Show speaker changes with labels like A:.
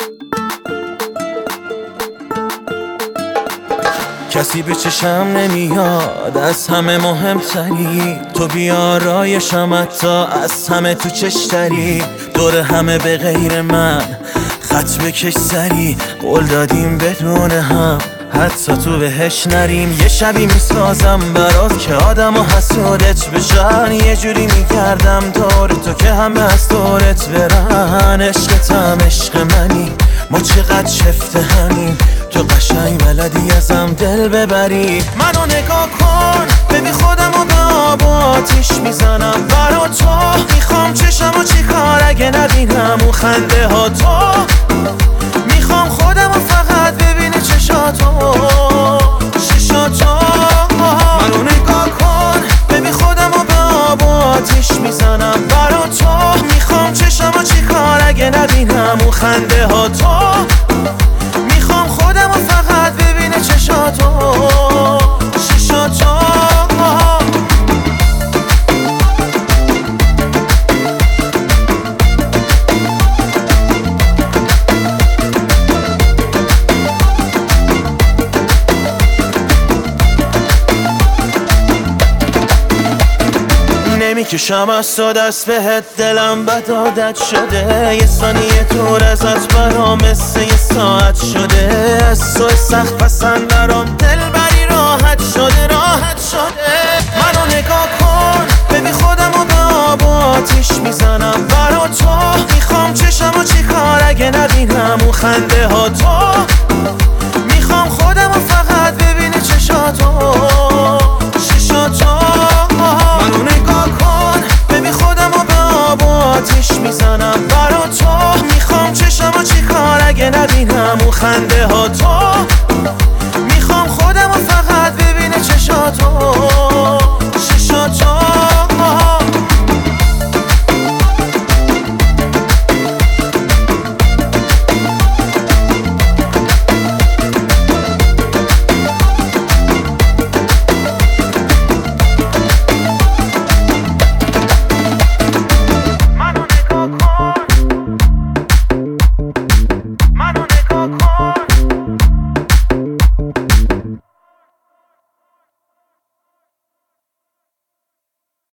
A: کسی به چشم نمیاد، از همه مهمتری تو، بیارایشم حتی از همه تو چشتری. دور همه به غیر من خط بکش سری، قول دادیم بدون هم حتی تو بهش نریم. یه شبی میسازم برات که آدم و حسودت بشن، یه جوری میگردم دور تو که همه از دورت برن. عشقتم عشق منی، ما چقدر شفته همین، تو قشنگ بلدی ازم دل ببری. منو نگاه کن ببین خودم و به آب و آتیش میزنم برا تو. میخوام چشمو چیکار اگه نبینم اون خنده ها تو. میخوام خودم و فقط ببینه چشاتو چشاتو. منو نگاه کن ببین خودم و به آب و آتیش میزنم برا تو. میخوام چشمو چیکار اگه نبینم اون خنده ها تو. میخوام خودم و فقط ببینه چشاتو چشاتو. نمیکشم از تو دست بهت، دلم بد عادت شده. یه ثانیه دور ازت برام مثل یه ساعت شده. از تو سخت پسند برام دل بری راحت شده راحت شده. منو نگاه کن ببین خودم و به آب و آتیش میزنم برا تو. میخوام چشمو چیکار اگه نبینم اون خنده ها تو. میخوام خودم و فقط ببینه چشاتو چشاتو. منو نگاه کن ببین خودم و به آب و آتیش میزنم برا تو. میخوام چشمو چیکار اگه نبینم اون خنده ها تو.